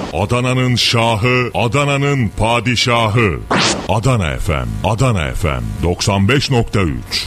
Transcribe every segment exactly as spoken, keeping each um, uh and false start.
Adana'nın şahı, Adana'nın padişahı. Adana F M, Adana F M doksan beş nokta üç.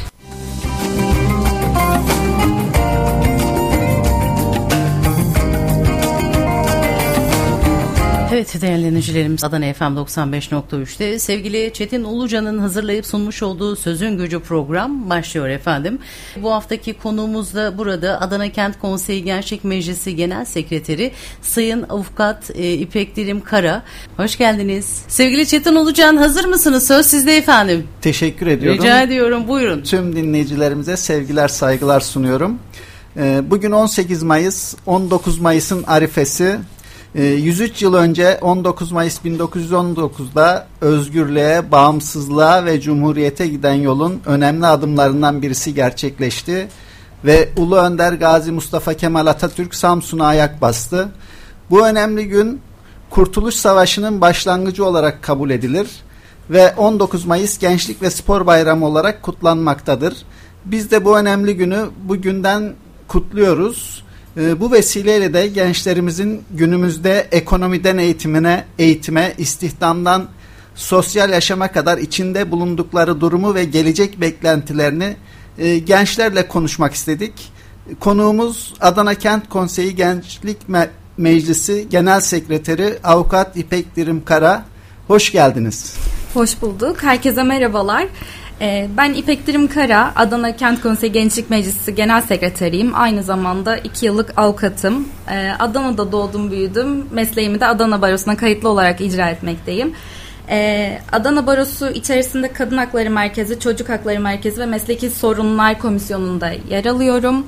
Evet değerli dinleyicilerimiz, Adana F M doksan beş nokta üç'te sevgili Çetin Ulucan'ın hazırlayıp sunmuş olduğu Sözün Gücü program başlıyor efendim. Bu haftaki konuğumuz da burada Adana Kent Konseyi Gençlik Meclisi Genel Sekreteri Sayın Avukat e, İpek Dirim Kara. Hoş geldiniz. Sevgili Çetin Ulucan, hazır mısınız? Söz sizde efendim. Teşekkür ediyorum. Rica ediyorum, buyurun. Tüm dinleyicilerimize sevgiler, saygılar sunuyorum. Bugün on sekiz Mayıs, on dokuz Mayıs'ın arifesi. yüz üç yıl önce on dokuz Mayıs bin dokuz yüz on dokuz'da özgürlüğe, bağımsızlığa ve cumhuriyete giden yolun önemli adımlarından birisi gerçekleşti ve Ulu Önder Gazi Mustafa Kemal Atatürk Samsun'a ayak bastı. Bu önemli gün Kurtuluş Savaşı'nın başlangıcı olarak kabul edilir ve on dokuz Mayıs Gençlik ve Spor Bayramı olarak kutlanmaktadır. Biz de bu önemli günü bugünden kutluyoruz. Bu vesileyle de gençlerimizin günümüzde ekonomiden eğitimine, eğitime, istihdamdan sosyal yaşama kadar içinde bulundukları durumu ve gelecek beklentilerini e, gençlerle konuşmak istedik. Konuğumuz Adana Kent Konseyi Gençlik Me- Meclisi Genel Sekreteri Avukat İpek Dirim Kara. Hoş geldiniz. Hoş bulduk. Herkese merhabalar. Ben İpek Dirim Kara, Adana Kent Konseyi Gençlik Meclisi Genel Sekreteriyim. Aynı zamanda iki yıllık avukatım. Adana'da doğdum, büyüdüm. Mesleğimi de Adana Barosu'na kayıtlı olarak icra etmekteyim. Adana Barosu içerisinde Kadın Hakları Merkezi, Çocuk Hakları Merkezi ve Mesleki Sorunlar Komisyonu'nda yer alıyorum.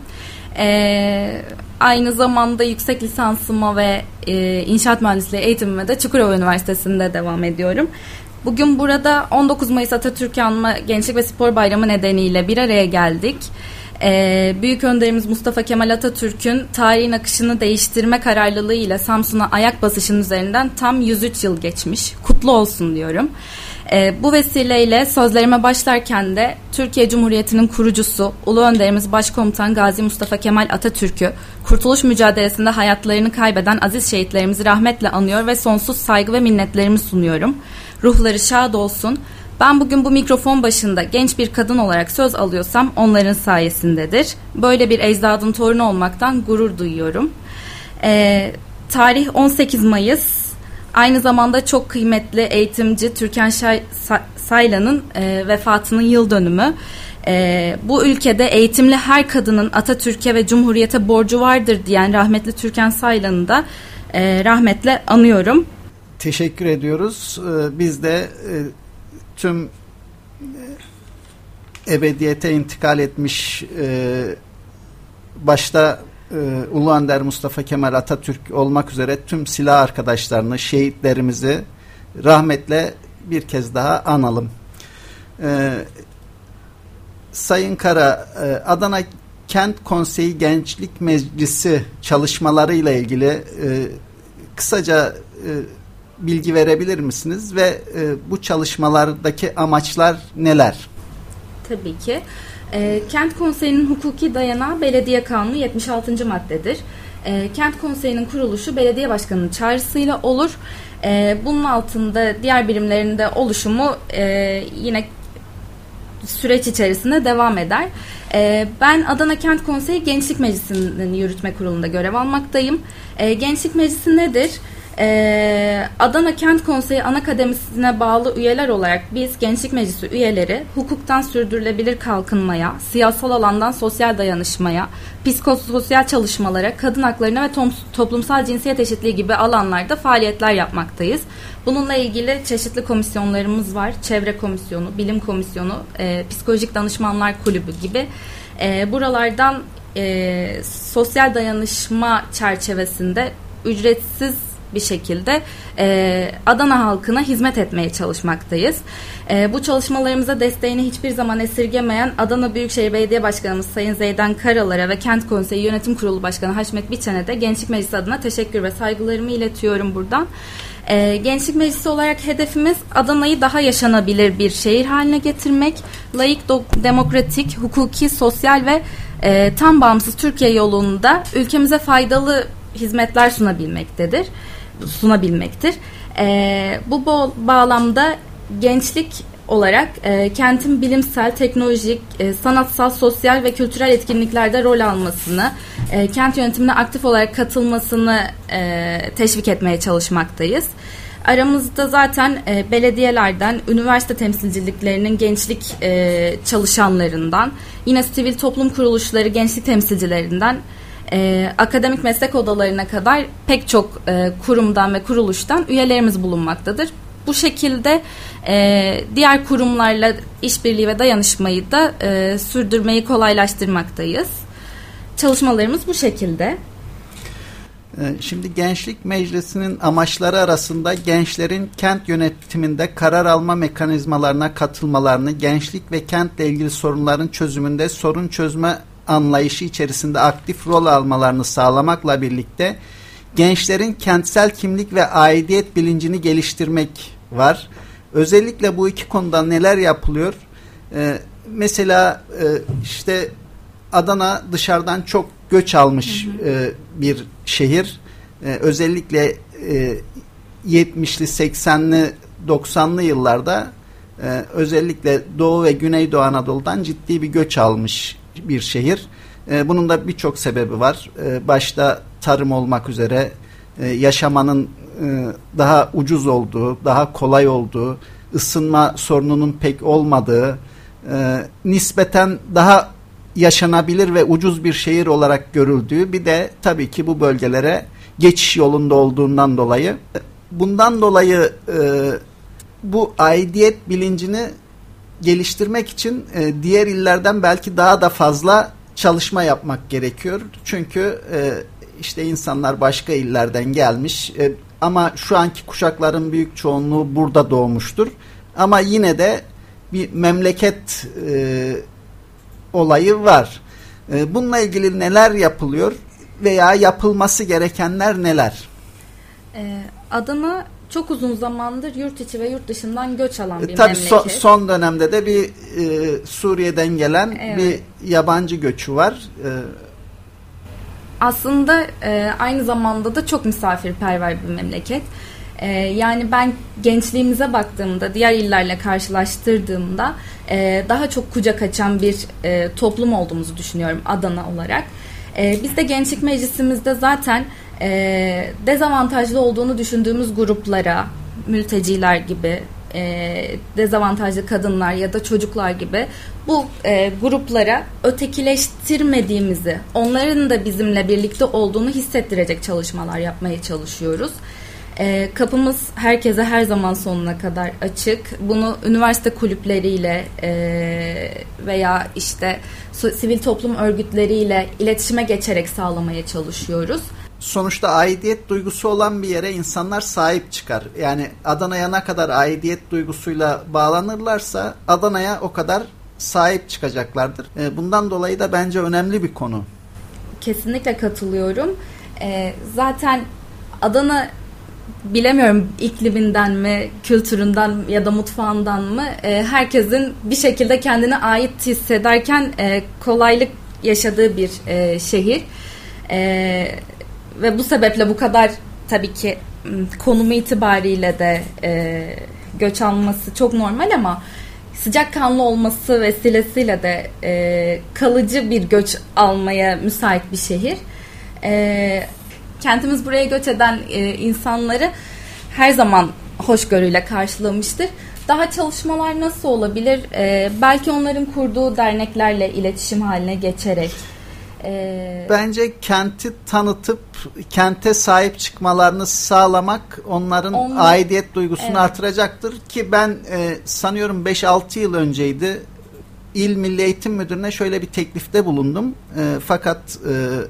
Aynı zamanda yüksek lisansıma ve inşaat mühendisliği eğitimime de Çukurova Üniversitesi'nde devam ediyorum. Bugün burada on dokuz Mayıs Atatürk Anma Gençlik ve Spor Bayramı nedeniyle bir araya geldik. Ee, Büyük Önderimiz Mustafa Kemal Atatürk'ün tarihin akışını değiştirme kararlılığıyla Samsun'a ayak basışının üzerinden tam yüz üç yıl geçmiş. Kutlu olsun diyorum. Ee, bu vesileyle sözlerime başlarken de Türkiye Cumhuriyeti'nin kurucusu Ulu Önderimiz Başkomutan Gazi Mustafa Kemal Atatürk'ü kurtuluş mücadelesinde hayatlarını kaybeden aziz şehitlerimizi rahmetle anıyor ve sonsuz saygı ve minnetlerimi sunuyorum. Ruhları şad olsun. Ben bugün bu mikrofon başında genç bir kadın olarak söz alıyorsam onların sayesindedir. Böyle bir ecdadın torunu olmaktan gurur duyuyorum. Ee, tarih on sekiz Mayıs. Aynı zamanda çok kıymetli eğitimci Türkan Şay- Saylan'ın e, vefatının yıl dönümü. E, bu ülkede eğitimli her kadının Atatürk'e ve Cumhuriyete borcu vardır diyen rahmetli Türkan Saylan'ı da e, rahmetle anıyorum. Teşekkür ediyoruz. Biz de tüm ebediyete intikal etmiş başta Ulu Önder Mustafa Kemal Atatürk olmak üzere tüm silah arkadaşlarını, şehitlerimizi rahmetle bir kez daha analım. Sayın Kara, Adana Kent Konseyi Gençlik Meclisi çalışmalarıyla ilgili kısaca bilgi verebilir misiniz ve e, bu çalışmalardaki amaçlar neler? Tabii ki. E, Kent Konseyi'nin hukuki dayanağı Belediye Kanunu yetmiş altıncı maddedir. E, Kent Konseyi'nin kuruluşu belediye başkanının çağrısıyla olur. E, bunun altında diğer birimlerinde oluşumu e, yine süreç içerisinde devam eder. E, ben Adana Kent Konseyi Gençlik Meclisi'nin yürütme kurulunda görev almaktayım. E, Gençlik Meclisi nedir? Ee, Adana Kent Konseyi Ana Kademesi'ne bağlı üyeler olarak biz Gençlik Meclisi üyeleri hukuktan sürdürülebilir kalkınmaya, siyasal alandan sosyal dayanışmaya, psikososyal çalışmalara, kadın haklarına ve tom- toplumsal cinsiyet eşitliği gibi alanlarda faaliyetler yapmaktayız. Bununla ilgili çeşitli komisyonlarımız var. Çevre Komisyonu, Bilim Komisyonu, e, Psikolojik Danışmanlar Kulübü gibi. E, buralardan e, sosyal dayanışma çerçevesinde ücretsiz bir şekilde e, Adana halkına hizmet etmeye çalışmaktayız. E, bu çalışmalarımıza desteğini hiçbir zaman esirgemeyen Adana Büyükşehir Belediye Başkanımız Sayın Zeydan Karalar'a ve Kent Konseyi Yönetim Kurulu Başkanı Haşmet Biçen'e de Gençlik Meclisi adına teşekkür ve saygılarımı iletiyorum buradan. E, Gençlik Meclisi olarak hedefimiz Adana'yı daha yaşanabilir bir şehir haline getirmek, layık, do- demokratik, hukuki, sosyal ve e, tam bağımsız Türkiye yolunda ülkemize faydalı hizmetler sunabilmektedir. sunabilmektir. E, bu bo- bağlamda gençlik olarak e, kentin bilimsel, teknolojik, e, sanatsal, sosyal ve kültürel etkinliklerde rol almasını, e, kent yönetimine aktif olarak katılmasını e, teşvik etmeye çalışmaktayız. Aramızda zaten e, belediyelerden, üniversite temsilciliklerinin gençlik e, çalışanlarından, yine sivil toplum kuruluşları gençlik temsilcilerinden, e, akademik meslek odalarına kadar pek çok e, kurumdan ve kuruluştan üyelerimiz bulunmaktadır. Bu şekilde e, diğer kurumlarla işbirliği ve dayanışmayı da e, sürdürmeyi kolaylaştırmaktayız. Çalışmalarımız bu şekilde. Şimdi Gençlik Meclisi'nin amaçları arasında gençlerin kent yönetiminde karar alma mekanizmalarına katılmalarını, gençlik ve kentle ilgili sorunların çözümünde sorun çözme anlayışı içerisinde aktif rol almalarını sağlamakla birlikte gençlerin kentsel kimlik ve aidiyet bilincini geliştirmek var. Özellikle bu iki konuda neler yapılıyor? Ee, mesela e, işte Adana dışarıdan çok göç almış hı hı. E, bir şehir. E, özellikle e, yetmişli, seksenli, doksanlı yıllarda e, özellikle Doğu ve Güneydoğu Anadolu'dan ciddi bir göç almış bir şehir. E, bunun da birçok sebebi var. E, başta tarım olmak üzere e, yaşamanın e, daha ucuz olduğu, daha kolay olduğu, ısınma sorununun pek olmadığı, e, nispeten daha yaşanabilir ve ucuz bir şehir olarak görüldüğü, bir de tabii ki bu bölgelere geçiş yolunda olduğundan dolayı. Bundan dolayı e, bu aidiyet bilincini geliştirmek için e, diğer illerden belki daha da fazla çalışma yapmak gerekiyor. Çünkü e, işte insanlar başka illerden gelmiş e, ama şu anki kuşakların büyük çoğunluğu burada doğmuştur. Ama yine de bir memleket e, olayı var. Bununla ilgili neler yapılıyor veya yapılması gerekenler neler? Adana çok uzun zamandır yurt içi ve yurt dışından göç alan bir Tabii memleket. Tabii so, son dönemde de bir e, Suriye'den gelen evet. bir yabancı göçü var. E, Aslında e, aynı zamanda da çok misafirperver bir memleket. Ee, yani ben gençliğimize baktığımda, diğer illerle karşılaştırdığımda e, daha çok kucak açan bir e, toplum olduğumuzu düşünüyorum Adana olarak. E, biz de Gençlik Meclisimizde zaten e, dezavantajlı olduğunu düşündüğümüz gruplara, mülteciler gibi, e, dezavantajlı kadınlar ya da çocuklar gibi bu e, gruplara ötekileştirmediğimizi, onların da bizimle birlikte olduğunu hissettirecek çalışmalar yapmaya çalışıyoruz. E, kapımız herkese her zaman sonuna kadar açık. Bunu üniversite kulüpleriyle e, veya işte sivil toplum örgütleriyle iletişime geçerek sağlamaya çalışıyoruz. Sonuçta aidiyet duygusu olan bir yere insanlar sahip çıkar. Yani Adana'ya ne kadar aidiyet duygusuyla bağlanırlarsa Adana'ya o kadar sahip çıkacaklardır. E, bundan dolayı da bence önemli bir konu. Kesinlikle katılıyorum. E, zaten Adana, bilemiyorum ikliminden mi, kültüründen ya da mutfağından mı, e, herkesin bir şekilde kendine ait hissederken e, kolaylık yaşadığı bir e, şehir. E, ve bu sebeple bu kadar tabii ki konumu itibariyle de e, göç alması çok normal, ama sıcakkanlı olması vesilesiyle de e, kalıcı bir göç almaya müsait bir şehir. E, Kentimiz buraya göç eden e, insanları her zaman hoşgörüyle karşılamıştır. Daha çalışmalar nasıl olabilir? E, belki onların kurduğu derneklerle iletişim haline geçerek. E, Bence kenti tanıtıp kente sahip çıkmalarını sağlamak onların on, aidiyet duygusunu evet. artıracaktır. Ki ben e, sanıyorum beş altı yıl önceydi, İl Milli Eğitim Müdürü'ne şöyle bir teklifte bulundum. E, fakat e,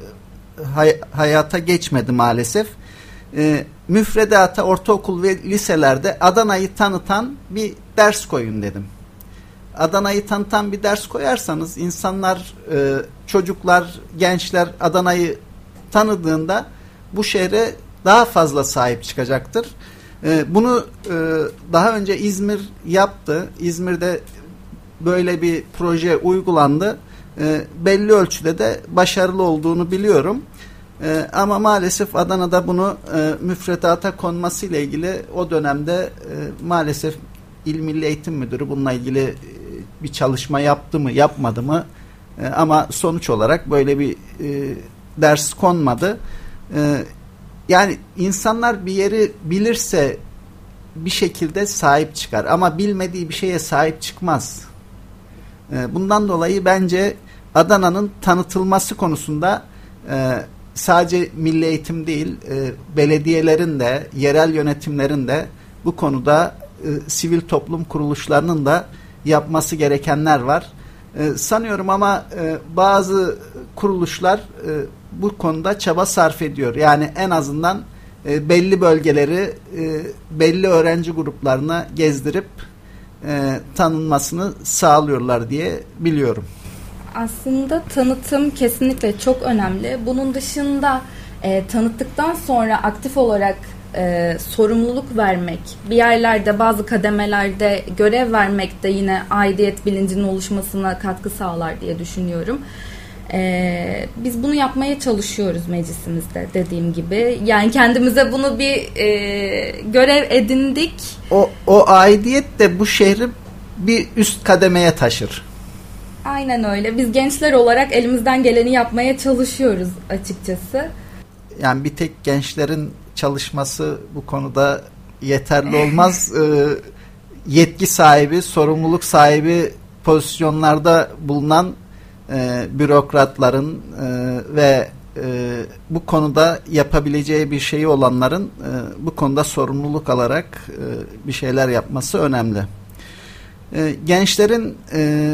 hay- hayata geçmedi maalesef. E, müfredata ortaokul ve liselerde Adana'yı tanıtan bir ders koyun dedim. Adana'yı tanıtan bir ders koyarsanız insanlar, e, çocuklar, gençler Adana'yı tanıdığında bu şehre daha fazla sahip çıkacaktır. E, bunu e, daha önce İzmir yaptı. İzmir'de böyle bir proje uygulandı. E, belli ölçüde de başarılı olduğunu biliyorum. E, ama maalesef Adana'da bunu e, müfredata konması ile ilgili o dönemde e, maalesef İl Milli Eğitim Müdürü bununla ilgili e, bir çalışma yaptı mı yapmadı mı e, ama sonuç olarak böyle bir e, ders konmadı. E, yani insanlar bir yeri bilirse bir şekilde sahip çıkar ama bilmediği bir şeye sahip çıkmaz. E, bundan dolayı bence Adana'nın tanıtılması konusunda e, sadece milli eğitim değil, e, belediyelerin de, yerel yönetimlerin de bu konuda e, sivil toplum kuruluşlarının da yapması gerekenler var. E, sanıyorum ama e, bazı kuruluşlar e, bu konuda çaba sarf ediyor. Yani en azından e, belli bölgeleri e, belli öğrenci gruplarına gezdirip e, tanınmasını sağlıyorlar diye biliyorum. Aslında tanıtım kesinlikle çok önemli. Bunun dışında e, tanıttıktan sonra aktif olarak e, sorumluluk vermek, bir yerlerde bazı kademelerde görev vermek de yine aidiyet bilincinin oluşmasına katkı sağlar diye düşünüyorum. E, biz bunu yapmaya çalışıyoruz meclisimizde dediğim gibi. Yani kendimize bunu bir e, görev edindik. O, o aidiyet de bu şehri bir üst kademeye taşır. Aynen öyle. Biz gençler olarak elimizden geleni yapmaya çalışıyoruz açıkçası. Yani bir tek gençlerin çalışması bu konuda yeterli olmaz. ee, yetki sahibi, sorumluluk sahibi pozisyonlarda bulunan e, bürokratların e, ve e, bu konuda yapabileceği bir şeyi olanların e, bu konuda sorumluluk alarak e, bir şeyler yapması önemli. E, gençlerin e,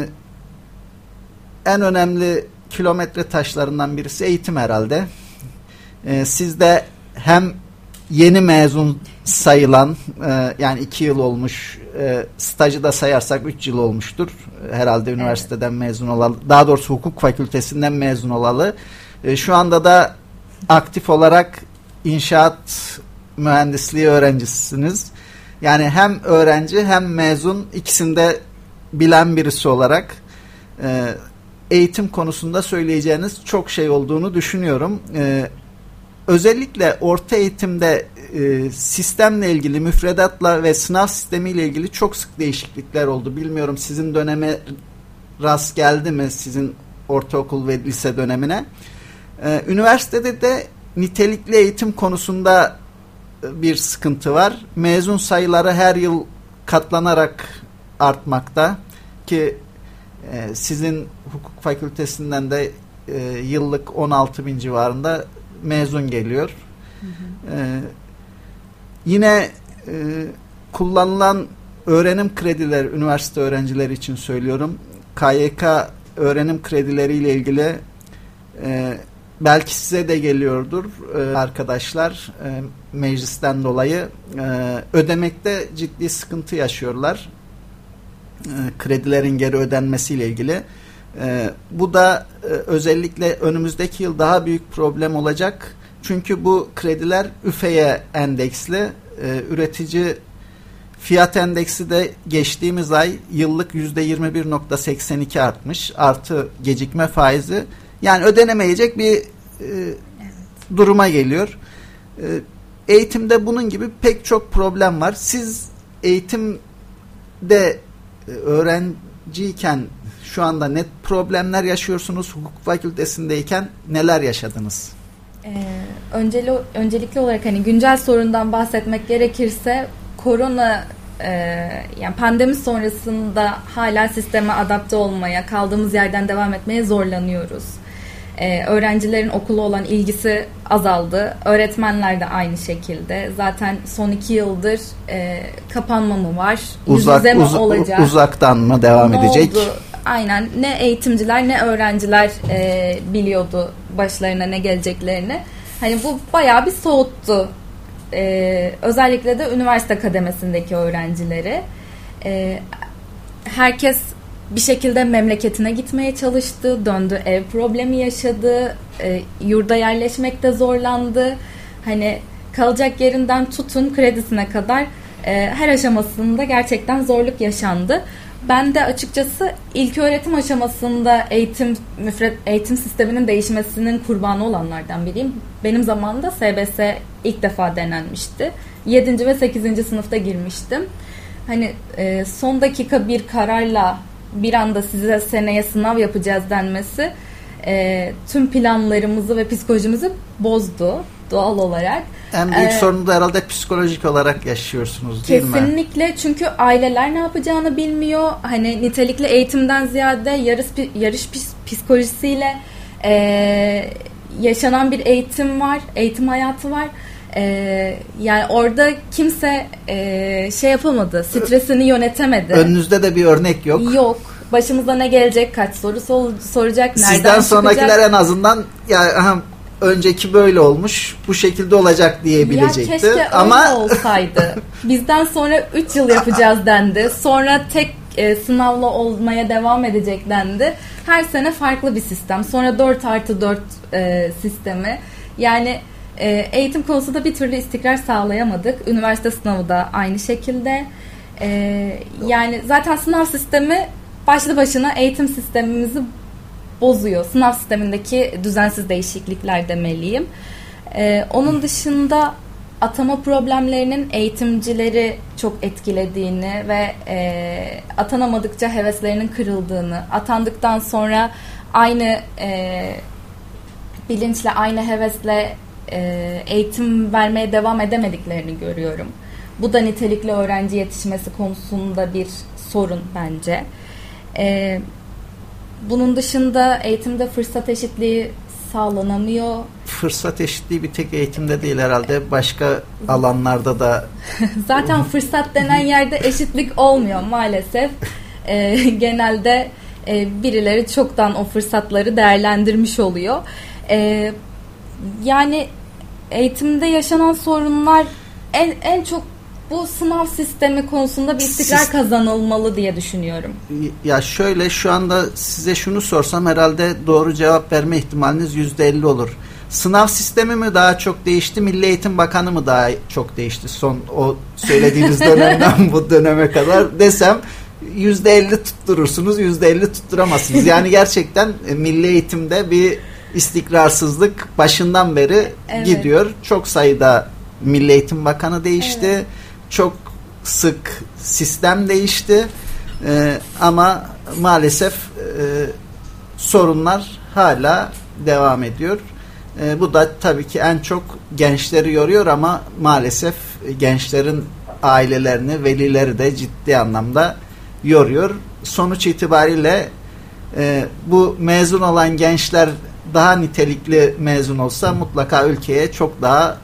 en önemli kilometre taşlarından birisi eğitim herhalde. Ee, siz de hem yeni mezun sayılan e, yani iki yıl olmuş, e, stajı da sayarsak üç yıl olmuştur. Herhalde üniversiteden evet. mezun olalı, daha doğrusu hukuk fakültesinden mezun olalı. E, şu anda da aktif olarak inşaat mühendisliği öğrencisiniz. Yani hem öğrenci hem mezun ikisinde bilen birisi olarak e, eğitim konusunda söyleyeceğiniz çok şey olduğunu düşünüyorum. Ee, özellikle orta eğitimde e, sistemle ilgili, müfredatla ve sınav sistemiyle ilgili çok sık değişiklikler oldu. Bilmiyorum sizin döneme rast geldi mi, sizin ortaokul ve lise dönemine? Ee, üniversitede de nitelikli eğitim konusunda bir sıkıntı var. Mezun sayıları her yıl katlanarak artmakta ki Ee, sizin hukuk fakültesinden de e, yıllık on altı bin civarında mezun geliyor. Hı hı. Ee, yine e, kullanılan öğrenim kredileri, üniversite öğrencileri için söylüyorum. K Y K öğrenim kredileriyle ilgili e, belki size de geliyordur e, arkadaşlar e, meclisten dolayı e, ödemekte ciddi sıkıntı yaşıyorlar. Kredilerin geri ödenmesiyle ilgili. Ee, bu da e, özellikle önümüzdeki yıl daha büyük problem olacak. Çünkü bu krediler üfeye endeksli. Ee, üretici fiyat endeksi de geçtiğimiz ay yıllık yüzde yirmi bir virgül seksen iki artmış. Artı gecikme faizi. Yani ödenemeyecek bir e, evet. duruma geliyor. E, eğitimde bunun gibi pek çok problem var. Siz eğitimde öğrenciyken şu anda ne problemler yaşıyorsunuz? Hukuk fakültesindeyken neler yaşadınız? Ee, önceli, öncelikli olarak hani güncel sorundan bahsetmek gerekirse korona e, yani pandemi sonrasında hala sisteme adapte olmaya, kaldığımız yerden devam etmeye zorlanıyoruz. Ee, öğrencilerin okula olan ilgisi azaldı. Öğretmenler de aynı şekilde. Zaten son iki yıldır e, kapanma mı var? Uzak, yüz yüze mi uz, olacak? Uzaktan mı devam ne edecek? Oldu? Aynen. Ne eğitimciler ne öğrenciler e, biliyordu başlarına ne geleceklerini. Hani bu bayağı bir soğuttu. E, özellikle de üniversite kademesindeki öğrencileri. E, herkes bir şekilde memleketine gitmeye çalıştı, döndü, ev problemi yaşadı, e, yurda yerleşmekte zorlandı. Hani kalacak yerinden tutun kredisine kadar e, her aşamasında gerçekten zorluk yaşandı. Ben de açıkçası ilköğretim aşamasında eğitim müfret eğitim sisteminin değişmesinin kurbanı olanlardan biriyim. Benim zamanımda S B S ilk defa denenmişti. yedinci ve sekizinci sınıfta girmiştim. Hani e, son dakika bir kararla bir anda size seneye sınav yapacağız denmesi e, tüm planlarımızı ve psikolojimizi bozdu doğal olarak. En büyük ee, sorunu da herhalde psikolojik olarak yaşıyorsunuz değil kesinlikle, mi? Kesinlikle, çünkü aileler ne yapacağını bilmiyor. Hani nitelikli eğitimden ziyade yarış, yarış psikolojisiyle e, yaşanan bir eğitim var, eğitim hayatı var. E, yani orada kimse e, şey yapamadı, stresini yönetemedi. Önünüzde de bir örnek yok. Yok. Başımıza ne gelecek, kaç soru sor, soracak, nereden Sizden sonrakiler çıkacak? en azından ya aha, önceki böyle olmuş, bu şekilde olacak diyebilecekti. Ya keşke ama öyle olsaydı. Bizden sonra üç yıl yapacağız dendi. Sonra tek e, sınavla olmaya devam edecek dendi. Her sene farklı bir sistem. Sonra dört artı dört e, sistemi. Yani e, eğitim konusunda bir türlü istikrar sağlayamadık. Üniversite sınavı da aynı şekilde. E, yani zaten sınav sistemi başlı başına eğitim sistemimizi bozuyor. Sınav sistemindeki düzensiz değişiklikler demeliyim. Ee, onun dışında atama problemlerinin eğitimcileri çok etkilediğini ve e, atanamadıkça heveslerinin kırıldığını, atandıktan sonra aynı e, bilinçle, aynı hevesle e, eğitim vermeye devam edemediklerini görüyorum. Bu da nitelikli öğrenci yetişmesi konusunda bir sorun bence. E, bunun dışında eğitimde fırsat eşitliği sağlanamıyor. Fırsat eşitliği bir tek eğitimde değil herhalde, başka alanlarda da. Zaten fırsat denen yerde eşitlik olmuyor maalesef. E, genelde e, birileri çoktan o fırsatları değerlendirmiş oluyor. E, yani eğitimde yaşanan sorunlar en en çok bu sınav sistemi konusunda bir istikrar Siz, kazanılmalı diye düşünüyorum. Ya şöyle, şu anda size şunu sorsam herhalde doğru cevap verme ihtimaliniz yüzde elli olur. Sınav sistemi mi daha çok değişti, Milli Eğitim Bakanı mı daha çok değişti son o söylediğiniz dönemden bu döneme kadar desem yüzde elli tutturursunuz, yüzde elli tutturamazsınız. Yani gerçekten milli eğitimde bir istikrarsızlık başından beri evet. gidiyor. Çok sayıda Milli Eğitim Bakanı değişti. Evet. Çok sık sistem değişti. Ee, ama maalesef e, sorunlar hala devam ediyor. E, bu da tabii ki en çok gençleri yoruyor ama maalesef gençlerin ailelerini, velileri de ciddi anlamda yoruyor. Sonuç itibariyle e, bu mezun olan gençler daha nitelikli mezun olsa mutlaka ülkeye çok daha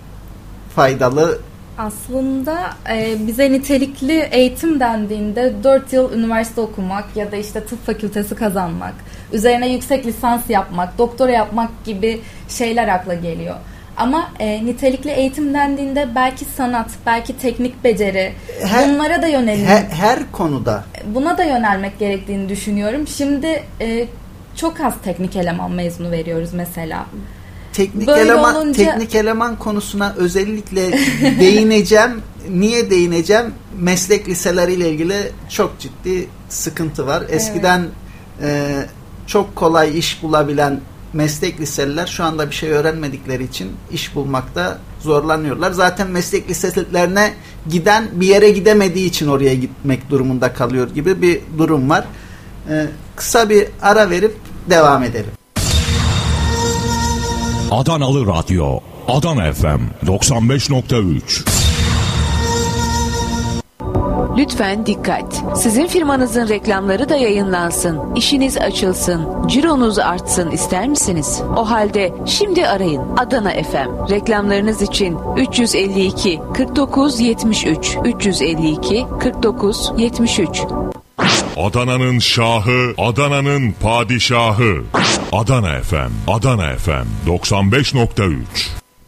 faydalı. Aslında e, bize nitelikli eğitim dendiğinde dört yıl üniversite okumak ya da işte tıp fakültesi kazanmak, üzerine yüksek lisans yapmak, doktora yapmak gibi şeyler akla geliyor. Ama e, nitelikli eğitim dendiğinde belki sanat, belki teknik beceri, her, bunlara da yönelim. Her, her konuda. Buna da yönelmek gerektiğini düşünüyorum. Şimdi e, çok az teknik eleman mezunu veriyoruz mesela. Teknik Böyle eleman olunca... teknik eleman konusuna özellikle değineceğim. Niye değineceğim? Meslek liseleriyle ilgili çok ciddi sıkıntı var. Eskiden evet. e, çok kolay iş bulabilen meslek liseliler şu anda bir şey öğrenmedikleri için iş bulmakta zorlanıyorlar. Zaten meslek liselerine giden bir yere gidemediği için oraya gitmek durumunda kalıyor gibi bir durum var. E, kısa bir ara verip devam edelim. Adanalı Radyo, Adana F M doksan beş nokta üç. Lütfen dikkat. Sizin firmanızın reklamları da yayınlansın, işiniz açılsın, cironuz artsın ister misiniz? O halde şimdi arayın Adana F M. Reklamlarınız için üç yüz elli iki kırk dokuz yetmiş üç üç yüz elli iki kırk dokuz yetmiş üç. Adana'nın şahı, Adana'nın padişahı. Adana F M, Adana F M doksan beş nokta üç.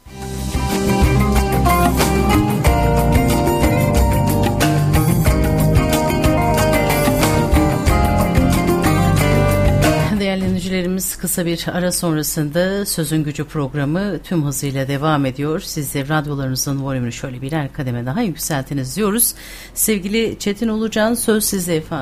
Değerli dinleyicilerimiz, kısa bir ara sonrasında Sözün Gücü programı tüm hızıyla devam ediyor. Siz de radyolarınızın volümünü şöyle birer kademe daha yükseltiniz diyoruz. Sevgili Çetin Ulucan, söz sizde efendim.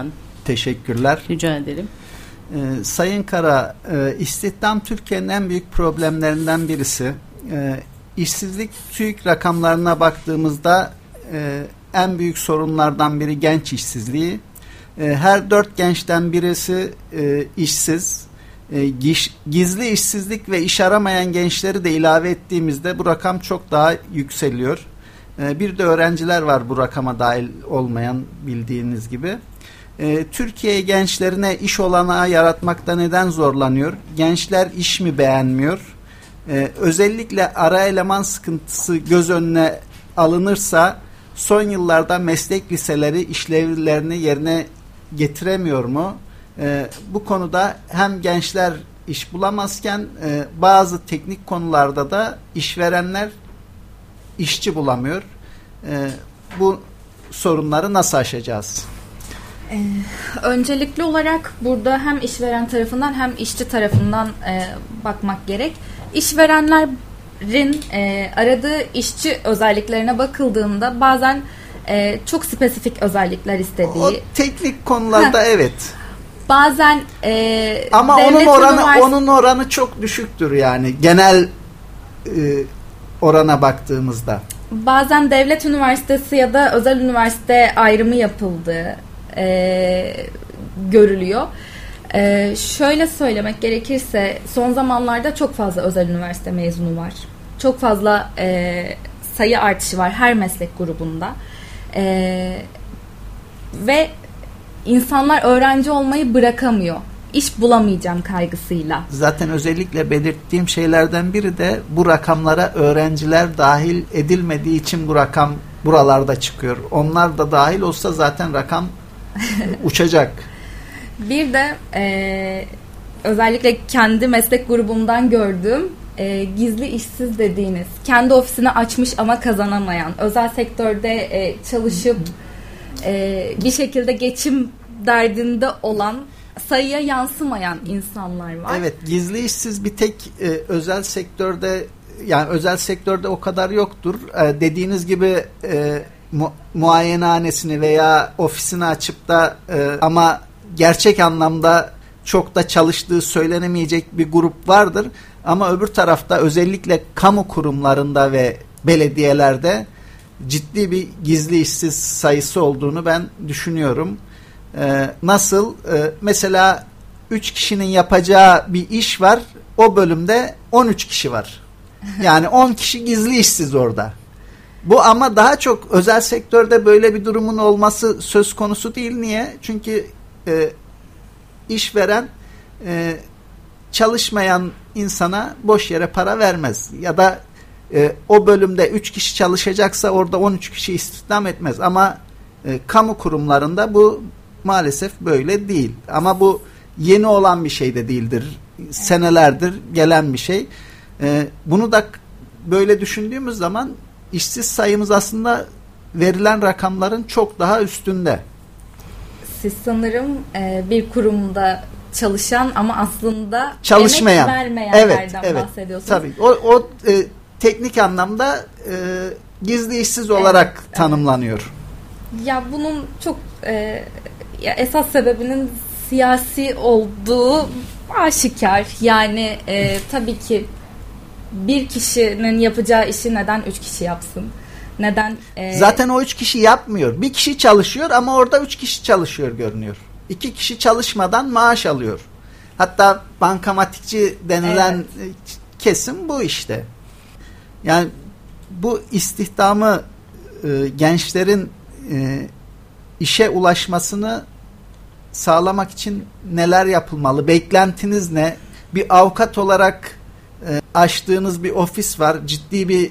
Teşekkürler. Rica ederim. Ee, Sayın Kara, e, istihdam Türkiye'nin en büyük problemlerinden birisi. E, işsizlik TÜİK rakamlarına baktığımızda e, en büyük sorunlardan biri genç işsizliği. E, her dört gençten birisi e, işsiz. E, giş, gizli işsizlik ve iş aramayan gençleri de ilave ettiğimizde bu rakam çok daha yükseliyor. E, bir de öğrenciler var bu rakama dahil olmayan, bildiğiniz gibi. E, Türkiye gençlerine iş olanağı yaratmakta neden zorlanıyor? Gençler iş mi beğenmiyor? E, özellikle ara eleman sıkıntısı göz önüne alınırsa son yıllarda meslek liseleri işlevlerini yerine getiremiyor mu? E, bu konuda hem gençler iş bulamazken e, bazı teknik konularda da işverenler işçi bulamıyor. E, bu sorunları nasıl aşacağız? Ee, öncelikli olarak burada hem işveren tarafından hem işçi tarafından e, bakmak gerek. İşverenlerin e, aradığı işçi özelliklerine bakıldığında bazen e, çok spesifik özellikler istediği. O teknik konularda Heh. evet. Bazen e, ama onun oranı üniversite... onun oranı çok düşüktür yani genel e, orana baktığımızda. Bazen devlet üniversitesi ya da özel üniversite ayrımı yapıldığı e, görülüyor. E, şöyle söylemek gerekirse son zamanlarda çok fazla özel üniversite mezunu var. Çok fazla e, sayı artışı var her meslek grubunda. E, ve insanlar öğrenci olmayı bırakamıyor. İş bulamayacağım kaygısıyla. Zaten özellikle belirttiğim şeylerden biri de bu rakamlara öğrenciler dahil edilmediği için bu rakam buralarda çıkıyor. Onlar da dahil olsa zaten rakam uçacak. Bir de e, özellikle kendi meslek grubumdan gördüğüm e, gizli işsiz dediğiniz, kendi ofisini açmış ama kazanamayan, özel sektörde e, çalışıp e, bir şekilde geçim derdinde olan, sayıya yansımayan insanlar var. Evet, gizli işsiz bir tek e, özel sektörde, yani özel sektörde o kadar yoktur. E, dediğiniz gibi e, mu, muayenehanesini veya ofisini açıp da e, ama gerçek anlamda çok da çalıştığı söylenemeyecek bir grup vardır. Ama öbür tarafta özellikle kamu kurumlarında ve belediyelerde ciddi bir gizli işsiz sayısı olduğunu ben düşünüyorum. Ee, nasıl? Ee, mesela üç kişinin yapacağı bir iş var. O bölümde on üç kişi var. Yani on kişi gizli işsiz orada. Bu ama daha çok özel sektörde böyle bir durumun olması söz konusu değil. Niye? Çünkü e, işveren e, çalışmayan insana boş yere para vermez. Ya da e, o bölümde üç kişi çalışacaksa orada on üç kişi istihdam etmez. Ama e, kamu kurumlarında bu maalesef böyle değil. Ama bu yeni olan bir şey de değildir. Senelerdir gelen bir şey. Ee, bunu da böyle düşündüğümüz zaman işsiz sayımız aslında verilen rakamların çok daha üstünde. Siz sanırım e, bir kurumda çalışan ama aslında çalışmayan, emek vermeyenlerden evet, evet, bahsediyorsunuz. Tabii. O, o e, teknik anlamda e, gizli işsiz olarak evet, tanımlanıyor. Evet. Ya bunun çok e, ya esas sebebinin siyasi olduğu aşikar. Yani e, tabii ki bir kişinin yapacağı işi neden üç kişi yapsın? Neden? E... Zaten o üç kişi yapmıyor. Bir kişi çalışıyor ama orada üç kişi çalışıyor görünüyor. İki kişi çalışmadan maaş alıyor. Hatta bankamatikçi denilen evet, kesim bu işte. Yani bu istihdamı e, gençlerin e, işe ulaşmasını sağlamak için neler yapılmalı? Beklentiniz ne? Bir avukat olarak e, açtığınız bir ofis var. Ciddi bir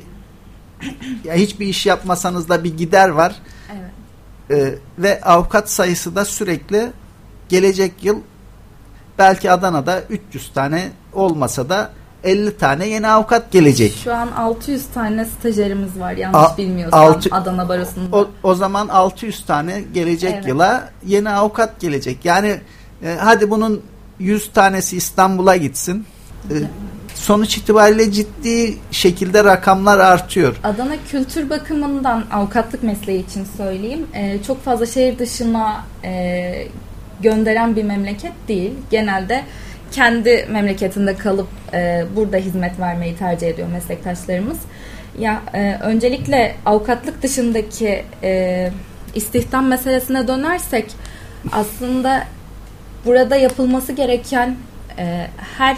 ya hiçbir iş yapmasanız da bir gider var. Evet. E, ve avukat sayısı da sürekli gelecek yıl belki Adana'da üç yüz tane olmasa da elli tane yeni avukat gelecek. Şu an altı yüz tane stajyerimiz var yanlış A- bilmiyorsam altı, Adana Barosu'nda. O, o zaman altı yüz tane gelecek evet, yıla yeni avukat gelecek. Yani e, hadi bunun yüz tanesi İstanbul'a gitsin. E, sonuç itibariyle ciddi şekilde rakamlar artıyor. Adana kültür bakımından avukatlık mesleği için söyleyeyim. E, çok fazla şehir dışına e, gönderen bir memleket değil. Genelde kendi memleketinde kalıp e, burada hizmet vermeyi tercih ediyor meslektaşlarımız. Ya e, öncelikle avukatlık dışındaki e, istihdam meselesine dönersek aslında burada yapılması gereken e, her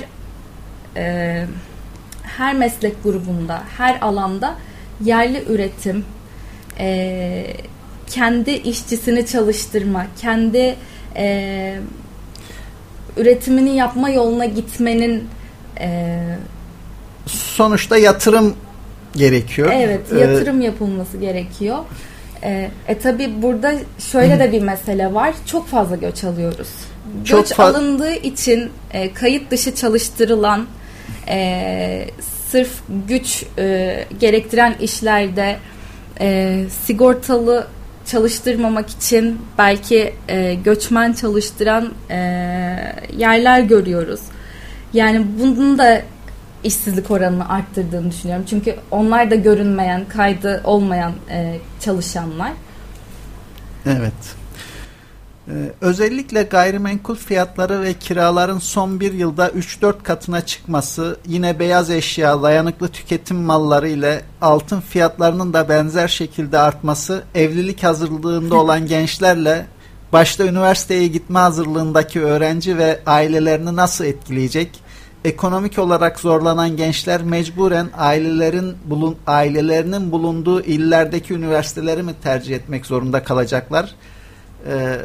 e, her meslek grubunda, her alanda yerli üretim, e, kendi işçisini çalıştırma, kendi e, üretimini yapma yoluna gitmenin e, sonuçta yatırım gerekiyor. Evet, yatırım ee, yapılması gerekiyor. E, e tabi burada şöyle de bir mesele var. Çok fazla göç alıyoruz. Göç fa- alındığı için e, kayıt dışı çalıştırılan, e, sırf güç e, gerektiren işlerde e, sigortalı çalıştırmamak için belki e, göçmen çalıştıran e, yerler görüyoruz. Yani bunun da işsizlik oranını arttırdığını düşünüyorum. Çünkü onlar da görünmeyen, kaydı olmayan e, çalışanlar. Evet. Ee, özellikle gayrimenkul fiyatları ve kiraların son bir yılda üç dört katına çıkması, yine beyaz eşya, dayanıklı tüketim malları ile altın fiyatlarının da benzer şekilde artması, evlilik hazırlığında olan gençlerle başta üniversiteye gitme hazırlığındaki öğrenci ve ailelerini nasıl etkileyecek? Ekonomik olarak zorlanan gençler mecburen ailelerin bulun, ailelerinin bulunduğu illerdeki üniversiteleri mi tercih etmek zorunda kalacaklar? Ee,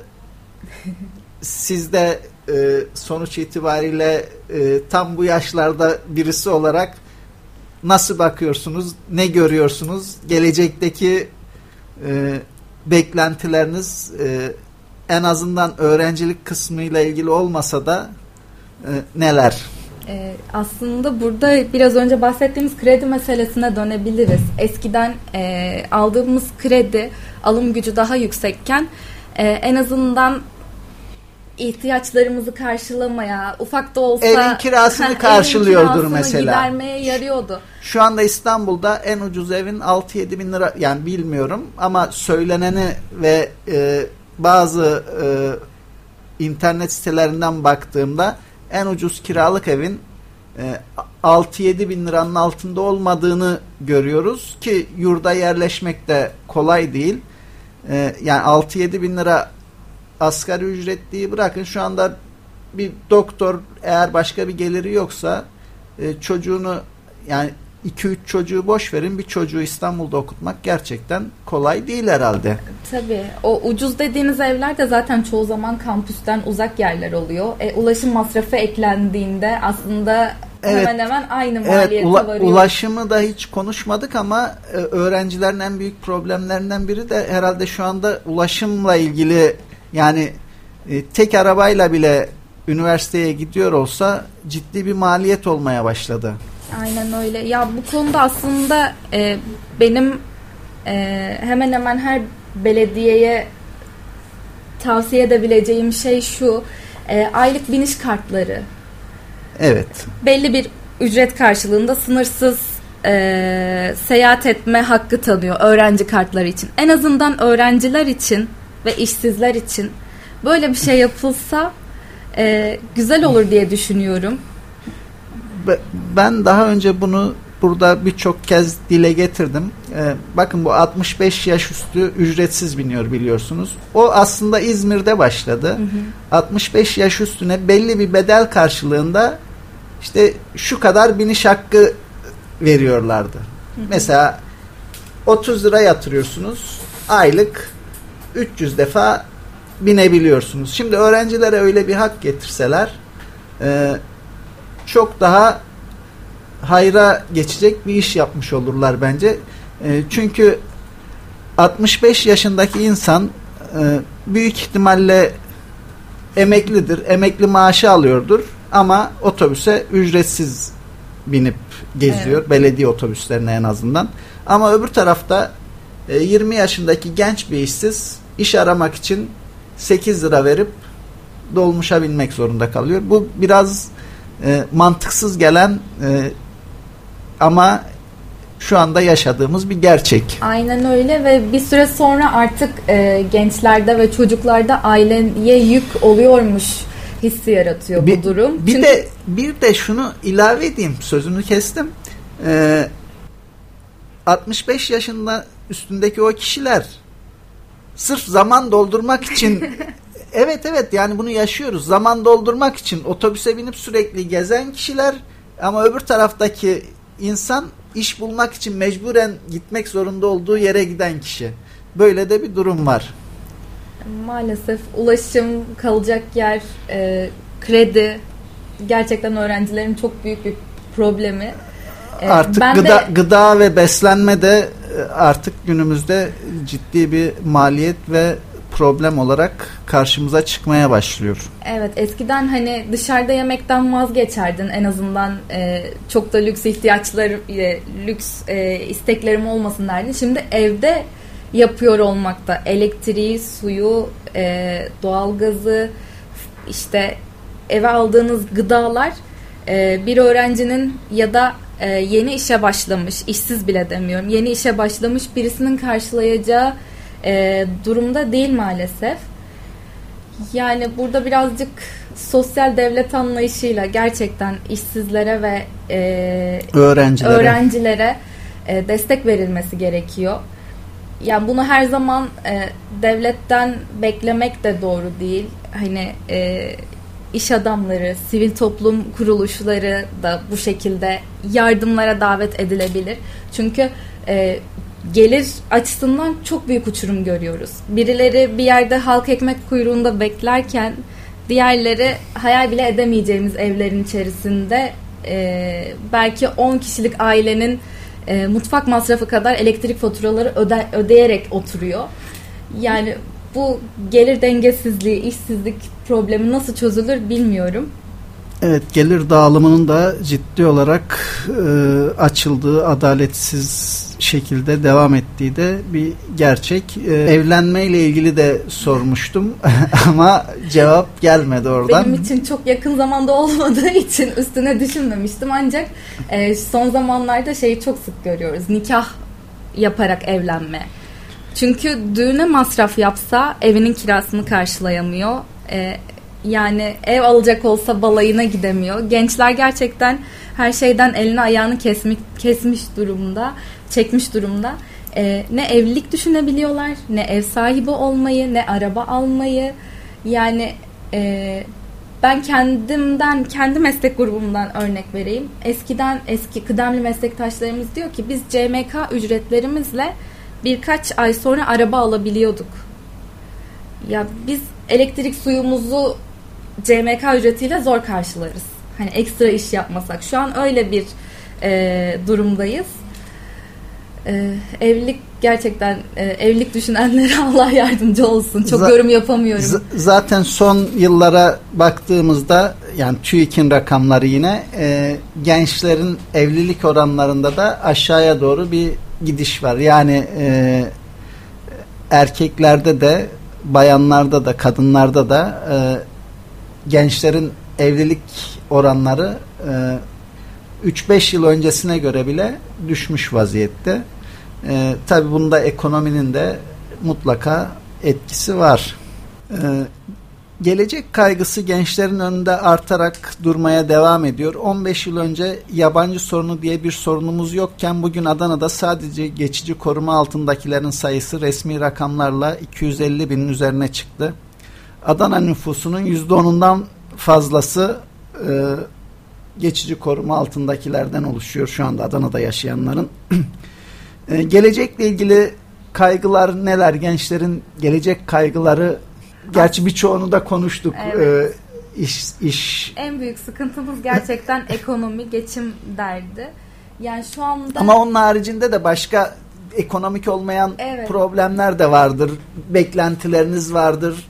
siz de e, sonuç itibariyle e, tam bu yaşlarda birisi olarak nasıl bakıyorsunuz? Ne görüyorsunuz? Gelecekteki e, beklentileriniz e, en azından öğrencilik kısmıyla ilgili olmasa da e, neler? Ee, aslında burada biraz önce bahsettiğimiz kredi meselesine dönebiliriz. Eskiden e, aldığımız kredi alım gücü daha yüksekken e, en azından ihtiyaçlarımızı karşılamaya, ufak da olsa evin kirasını karşılıyordur evin kirasını mesela. Gidermeye yarıyordu. Şu anda İstanbul'da en ucuz evin altı yedi bin lira, yani bilmiyorum ama söyleneni ve e, bazı e, internet sitelerinden baktığımda en ucuz kiralık evin e, altı yedi bin liranın altında olmadığını görüyoruz ki yurda yerleşmek de kolay değil. E, yani altı yedi bin lira asgari ücretliyi bırakın, şu anda bir doktor eğer başka bir geliri yoksa e, çocuğunu, yani iki üç çocuğu boş verin, bir çocuğu İstanbul'da okutmak gerçekten kolay değil herhalde. Tabii. O ucuz dediğiniz evler de zaten çoğu zaman kampüsten uzak yerler oluyor. E, ulaşım masrafı eklendiğinde aslında evet, hemen hemen aynı maliyete evet, ula, varıyor. Ulaşımı da hiç konuşmadık ama e, öğrencilerin en büyük problemlerinden biri de herhalde şu anda ulaşımla ilgili. Yani e, tek arabayla bile üniversiteye gidiyor olsa ciddi bir maliyet olmaya başladı. Aynen öyle. Ya bu konuda aslında e, benim e, hemen hemen her belediyeye tavsiye edebileceğim şey şu: e, aylık biniş kartları. Evet. Belli bir ücret karşılığında sınırsız e, seyahat etme hakkı tanıyor öğrenci kartları için. En azından öğrenciler için ve işsizler için böyle bir şey yapılsa e, güzel olur diye düşünüyorum. Ben daha önce bunu burada birçok kez dile getirdim. Ee, bakın, bu altmış beş yaş üstü ücretsiz biniyor biliyorsunuz. O aslında İzmir'de başladı. Hı hı. altmış beş yaş üstüne belli bir bedel karşılığında işte şu kadar biniş hakkı veriyorlardı. Hı hı. Mesela otuz lira yatırıyorsunuz, aylık üç yüz defa binebiliyorsunuz. Şimdi öğrencilere öyle bir hak getirseler e, çok daha hayra geçecek bir iş yapmış olurlar bence. E, çünkü altmış beş yaşındaki insan e, büyük ihtimalle emeklidir. Emekli maaşı alıyordur ama otobüse ücretsiz binip geziyor. Evet. Belediye otobüslerine en azından. Ama öbür tarafta e, yirmi yaşındaki genç bir işsiz iş aramak için sekiz lira verip dolmuşa binmek zorunda kalıyor. Bu biraz e, mantıksız gelen e, ama şu anda yaşadığımız bir gerçek. Aynen öyle ve bir süre sonra artık e, gençlerde ve çocuklarda aileye yük oluyormuş hissi yaratıyor bir, bu durum. Bir Çünkü... de bir de şunu ilave edeyim, sözünü kestim. Ee, altmış beş yaşında üstündeki o kişiler sırf zaman doldurmak için evet evet yani bunu yaşıyoruz. Zaman doldurmak için otobüse binip sürekli gezen kişiler, ama öbür taraftaki insan iş bulmak için mecburen gitmek zorunda olduğu yere giden kişi. Böyle de bir durum var. Maalesef ulaşım, kalacak yer, e, kredi gerçekten öğrencilerin çok büyük bir problemi. E, artık ben gıda, de, gıda ve beslenme de artık günümüzde ciddi bir maliyet ve problem olarak karşımıza çıkmaya başlıyor. Evet, eskiden hani dışarıda yemekten vazgeçerdin en azından, e, çok da lüks ihtiyaçlar, e, lüks e, isteklerim olmasın derdin. Şimdi evde yapıyor olmakta elektriği, suyu, e, doğalgazı, işte eve aldığınız gıdalar e, bir öğrencinin ya da e, yeni işe başlamış, işsiz bile demiyorum, yeni işe başlamış birisinin karşılayacağı e, durumda değil maalesef. Yani burada birazcık sosyal devlet anlayışıyla gerçekten işsizlere ve e, öğrencilere, öğrencilere e, destek verilmesi gerekiyor. Yani bunu her zaman e, devletten beklemek de doğru değil. Hani e, iş adamları, sivil toplum kuruluşları da bu şekilde yardımlara davet edilebilir. Çünkü e, gelir açısından çok büyük uçurum görüyoruz. Birileri bir yerde halk ekmek kuyruğunda beklerken diğerleri hayal bile edemeyeceğimiz evlerin içerisinde e, belki on kişilik ailenin e, mutfak masrafı kadar elektrik faturaları öde, ödeyerek oturuyor. Yani bu gelir dengesizliği, işsizlik problemi nasıl çözülür bilmiyorum. Evet, gelir dağılımının da ciddi olarak e, açıldığı, adaletsiz şekilde devam ettiği de bir gerçek. E, evlenmeyle ilgili de sormuştum ama cevap gelmedi oradan. Benim için çok yakın zamanda olmadığı için üstüne düşünmemiştim, ancak e, son zamanlarda şeyi çok sık görüyoruz. Nikah yaparak evlenme. Çünkü düğüne masraf yapsa evinin kirasını karşılayamıyor. E, Yani ev alacak olsa balayına gidemiyor. Gençler gerçekten her şeyden elini ayağını kesmiş, kesmiş durumda, çekmiş durumda. Ee, ne evlilik düşünebiliyorlar, ne ev sahibi olmayı, ne araba almayı. Yani e, ben kendimden, kendi meslek grubumdan örnek vereyim. Eskiden eski kıdemli meslektaşlarımız diyor ki biz C M K ücretlerimizle birkaç ay sonra araba alabiliyorduk. Ya biz elektrik suyumuzu C M K ücretiyle zor karşılarız. Hani ekstra iş yapmasak. Şu an öyle bir e, durumdayız. E, evlilik gerçekten e, evlilik düşünenlere Allah yardımcı olsun. Çok Z- yorum yapamıyorum. Z- zaten son yıllara baktığımızda, yani TÜİK'in rakamları yine e, gençlerin evlilik oranlarında da aşağıya doğru bir gidiş var. Yani e, erkeklerde de, bayanlarda da, kadınlarda da e, gençlerin evlilik oranları e, üç beş yıl öncesine göre bile düşmüş vaziyette. E, tabii bunda ekonominin de mutlaka etkisi var. E, gelecek kaygısı gençlerin önünde artarak durmaya devam ediyor. on beş yıl önce yabancı sorunu diye bir sorunumuz yokken bugün Adana'da sadece geçici koruma altındakilerin sayısı resmi rakamlarla iki yüz elli binin üzerine çıktı. Adana nüfusunun yüzde onundan fazlası e, geçici koruma altındakilerden oluşuyor şu anda Adana'da yaşayanların. e, gelecekle ilgili kaygılar neler? Gençlerin gelecek kaygıları, gerçi birçoğunu da konuştuk. Evet. E, iş, iş. En büyük sıkıntımız gerçekten ekonomi, geçim derdi. Yani şu anda... Ama onun haricinde de başka ekonomik olmayan evet. problemler de vardır. Beklentileriniz vardır.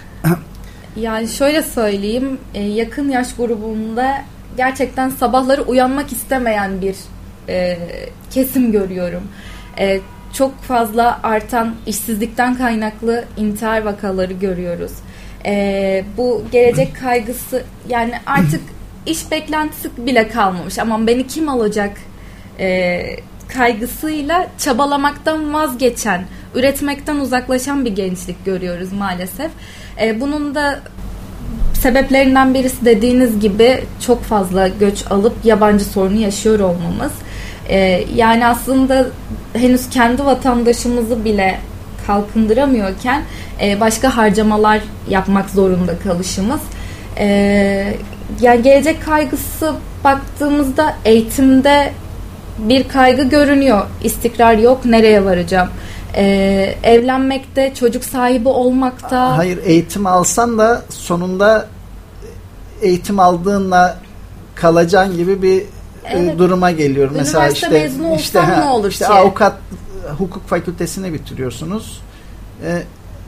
Yani şöyle söyleyeyim, yakın yaş grubunda gerçekten sabahları uyanmak istemeyen bir e, kesim görüyorum. E, çok fazla artan işsizlikten kaynaklı intihar vakaları görüyoruz. E, bu gelecek kaygısı, yani artık iş beklentisi bile kalmamış. Aman beni kim alacak e, kaygısıyla çabalamaktan vazgeçen, üretmekten uzaklaşan bir gençlik görüyoruz maalesef. E, bunun da sebeplerinden birisi dediğiniz gibi çok fazla göç alıp yabancı sorunu yaşıyor olmamız. E, yani aslında henüz kendi vatandaşımızı bile kalkındıramıyorken e, başka harcamalar yapmak zorunda kalışımız. E, yani gelecek kaygısı baktığımızda eğitimde bir kaygı görünüyor. İstikrar yok, nereye varacağım? Ee, evlenmekte, çocuk sahibi olmakta. Hayır, eğitim alsan da sonunda eğitim aldığınla kalacaksın gibi bir evet. e, duruma geliyor. Üniversite mesela işte mezunu işte, olsam ne olur işte ki? Avukat hukuk fakültesini bitiriyorsunuz. Ee,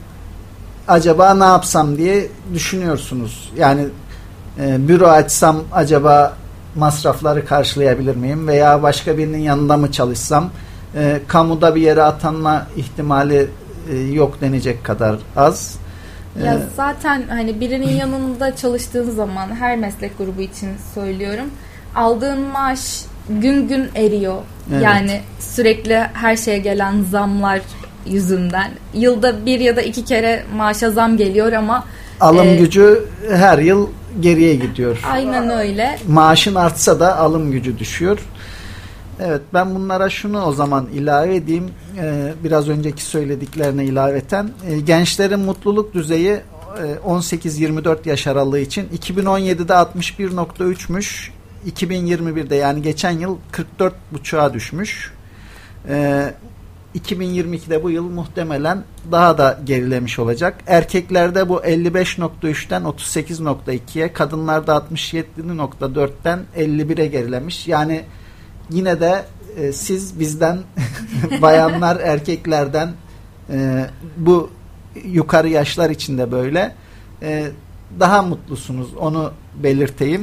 acaba ne yapsam diye düşünüyorsunuz. Yani e, büro açsam acaba masrafları karşılayabilir miyim? Veya başka birinin yanında mı çalışsam? E, kamuda bir yere atanma ihtimali e, yok denecek kadar az. Ya e, zaten hani birinin yanında çalıştığın zaman, her meslek grubu için söylüyorum, aldığın maaş gün gün eriyor. Evet. Yani sürekli her şeye gelen zamlar yüzünden. Yılda bir ya da iki kere maaşa zam geliyor ama alım e, gücü her yıl geriye gidiyor. Aynen öyle. Maaşın artsa da alım gücü düşüyor. Evet, ben bunlara şunu o zaman ilave edeyim. Ee, biraz önceki söylediklerine ilaveten. Ee, gençlerin mutluluk düzeyi e, on sekiz yirmi dört yaş aralığı için iki bin on yedide altmış bir nokta üçmüş. iki bin yirmi birde yani geçen yıl kırk dört buçuğa düşmüş. Ee, iki bin yirmi ikide bu yıl muhtemelen daha da gerilemiş olacak. Erkeklerde bu elli beş nokta üçten otuz sekiz nokta ikiye, kadınlarda altmış yedi nokta dörtten elli bire gerilemiş. Yani yine de e, siz bizden bayanlar erkeklerden e, bu yukarı yaşlar içinde böyle e, daha mutlusunuz. Onu belirteyim.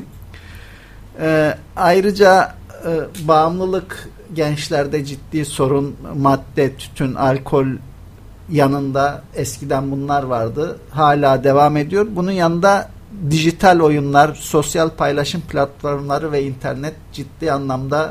E, ayrıca e, bağımlılık gençlerde ciddi sorun. Madde, tütün, alkol yanında eskiden bunlar vardı. Hala devam ediyor. Bunun yanında dijital oyunlar, sosyal paylaşım platformları ve internet ciddi anlamda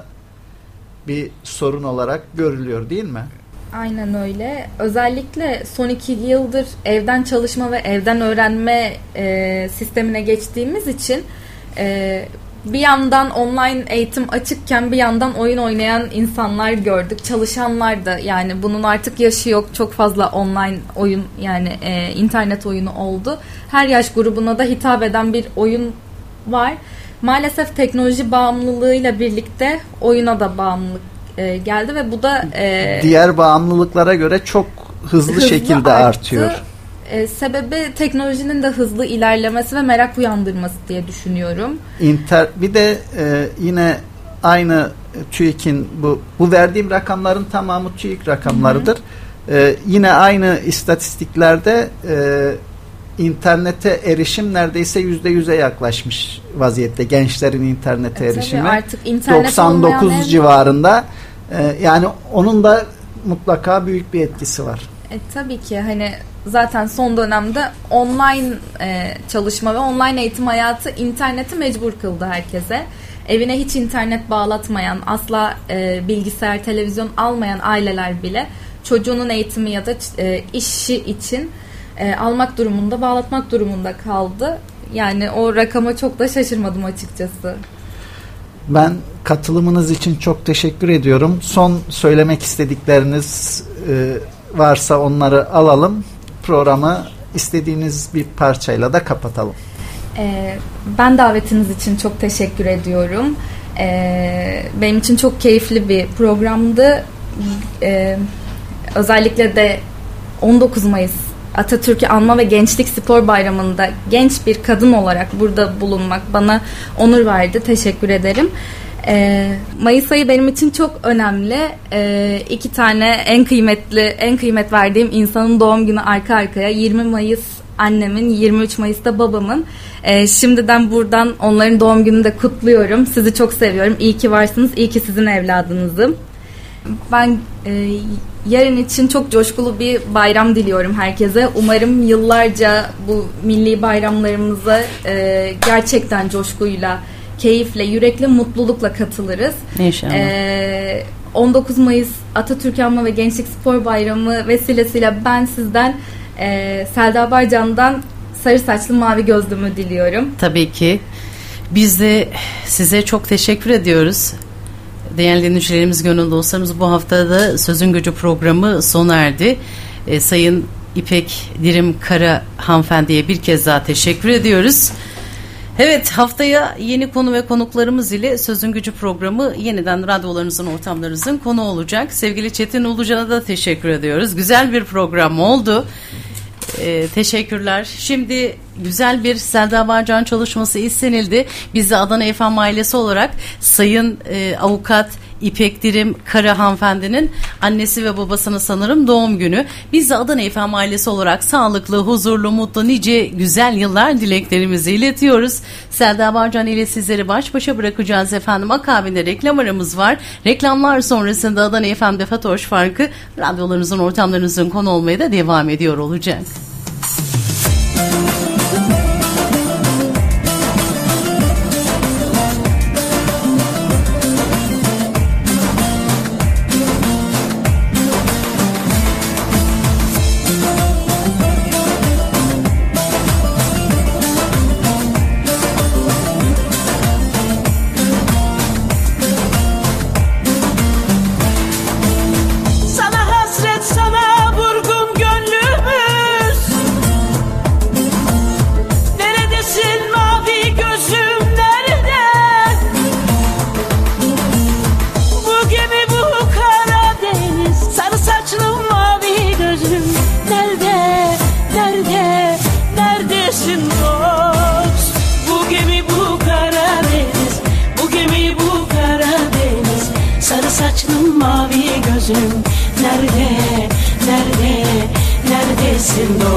bir sorun olarak görülüyor, değil mi? Aynen öyle. Özellikle son iki yıldır evden çalışma ve evden öğrenme e, sistemine geçtiğimiz için e, bir yandan online eğitim açıkken bir yandan oyun oynayan insanlar gördük. Çalışanlar da, yani bunun artık yaşı yok. Çok fazla online oyun, yani e, internet oyunu oldu. Her yaş grubuna da hitap eden bir oyun var. Maalesef teknoloji bağımlılığıyla birlikte oyuna da bağımlılık e, geldi ve bu da e, diğer bağımlılıklara göre çok hızlı, hızlı şekilde arttı. artıyor. E, sebebi teknolojinin de hızlı ilerlemesi ve merak uyandırması diye düşünüyorum. İnter, bir de e, yine aynı TÜİK'in bu bu verdiğim rakamların tamamı TÜİK rakamlarıdır. E, yine aynı istatistiklerde e, internete erişim neredeyse yüzde yüze yaklaşmış vaziyette. Gençlerin internete e, erişimi artık internet doksan dokuz ev... civarında. E, yani onun da mutlaka büyük bir etkisi var. E, tabii ki hani zaten son dönemde online e, çalışma ve online eğitim hayatı interneti mecbur kıldı herkese. Evine hiç internet bağlatmayan, asla e, bilgisayar, televizyon almayan aileler bile çocuğunun eğitimi ya da e, işi için e, almak durumunda, bağlatmak durumunda kaldı. Yani o rakama çok da şaşırmadım açıkçası. Ben katılımınız için çok teşekkür ediyorum. Son söylemek istedikleriniz e, varsa onları alalım. Programı istediğiniz bir parçayla da kapatalım. Ee, ben davetiniz için çok teşekkür ediyorum. Ee, benim için çok keyifli bir programdı. Ee, özellikle de on dokuz Mayıs Atatürk'ü Anma ve Gençlik Spor Bayramı'nda genç bir kadın olarak burada bulunmak bana onur verdi. Teşekkür ederim. Ee, Mayıs ayı benim için çok önemli. Ee, iki tane en kıymetli, en kıymet verdiğim insanın doğum günü arka arkaya. yirmi Mayıs annemin, yirmi üç Mayıs'ta babamın. Ee, şimdiden buradan onların doğum gününü de kutluyorum. Sizi çok seviyorum. İyi ki varsınız. İyi ki sizin evladınızım. Ben e, yarın için çok coşkulu bir bayram diliyorum herkese. Umarım yıllarca bu milli bayramlarımıza e, gerçekten coşkuyla, keyifle, yürekli mutlulukla katılırız. İnşallah. Ee, on dokuz Mayıs Atatürk Anma ve Gençlik Spor Bayramı vesilesiyle ben sizden e, Selda Baycan'dan sarı saçlı mavi gözlümü diliyorum. Tabii ki. Biz de size çok teşekkür ediyoruz. Değerli dinleyicilerimiz, gönül dostlarımız, bu haftada Sözün Gücü programı sona erdi. E, Sayın İpek Dirim Kara hanımefendiye bir kez daha teşekkür ediyoruz. Evet, haftaya yeni konu ve konuklarımız ile Sözün Gücü programı yeniden radyolarınızın, ortamlarınızın konu olacak. Sevgili Çetin Ulucan'a da teşekkür ediyoruz. Güzel bir program oldu. Ee, teşekkürler. Şimdi güzel bir Selda Baycan çalışması istenildi. Biz de Adana F M ailesi olarak Sayın e, Avukat İpek Dirim Kara hanımefendinin annesi ve babasının sanırım doğum günü. Biz de Adana F M ailesi olarak sağlıklı, huzurlu, mutlu, nice güzel yıllar dileklerimizi iletiyoruz. Selda Baycan ile sizleri baş başa bırakacağız efendim. Akabinde reklam aramız var. Reklamlar sonrasında Adana F M'de Fatoş Farkı radyolarınızın, ortamlarınızın konu olmaya da devam ediyor olacak. Nerede, nerede, neredesin dost?